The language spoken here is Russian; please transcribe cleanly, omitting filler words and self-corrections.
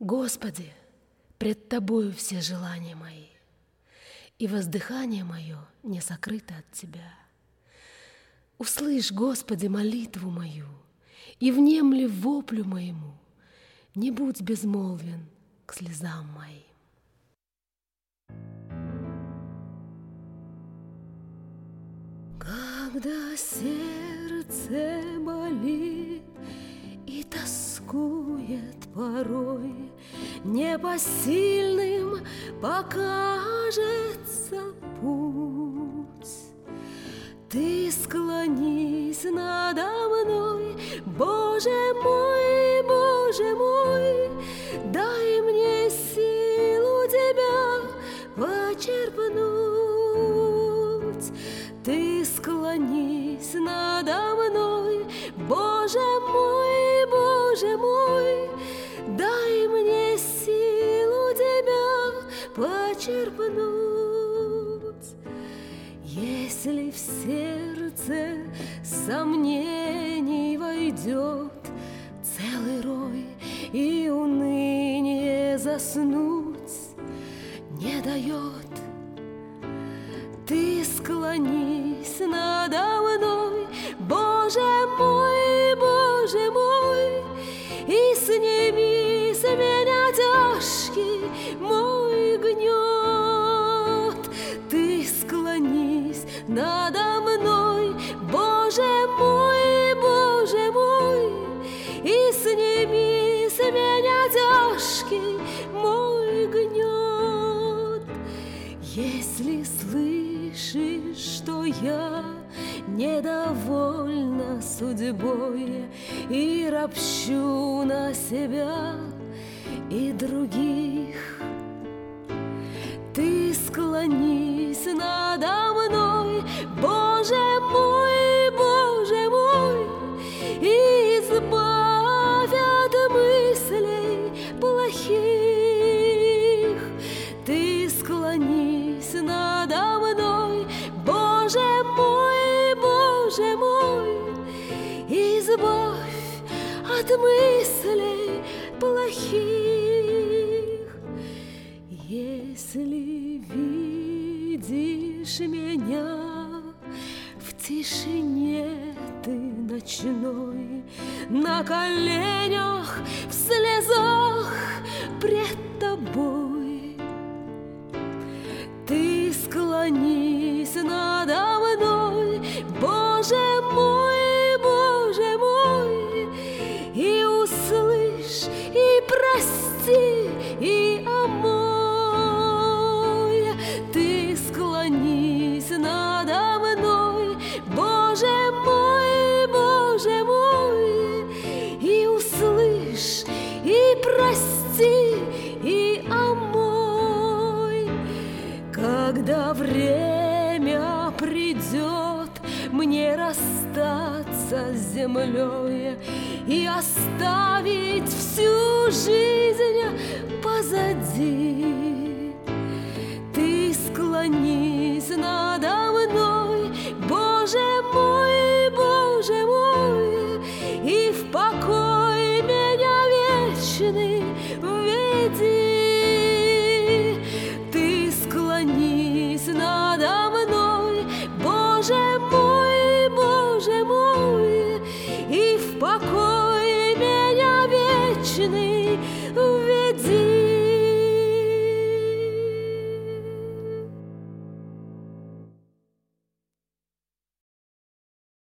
Господи, пред Тобою все желания мои, и воздыхание мое не сокрыто от Тебя. Услышь, Господи, молитву мою, и внемли воплю моему, не будь безмолвен к слезам моим. Когда сердце болит и тоскует порой, непосильным покажется путь, Ты склонись надо мной, Боже мой, дай мне силу Тебя почерпнуть. Ты склонись надо мной, Боже мой, дай мне силу Тебя почерпнуть. Если в сердце сомнений войдет целый рой, и уныние заснуть не дает, Ты склонись надо мной, Боже мой, и сними с меня тяжкий мой гнет. Ты склонись надо мной, Боже мой, и сними с меня тяжкий мой гнет. Если слышишь, что я недовольна судьбой и ропщу на себя и других, Ты склонись надо мной, Боже мой, и избавь от мыслей плохих. Ты склонись надо мной, Боже мой, избавь от мыслей плохих. Если видишь меня в тишине ты ночной, на коленях в слезах пред тобой, Ты склонись надо мной, Боже мой, и услышь, и прости, и омой. Ты склонись надо мной, Боже мой, и услышь, и прости, и омой. Когда время придет мне расстаться с землей и оставить всю жизнь позади, Ты склонись надо мной, Боже мой, и в покой меня вечный введи.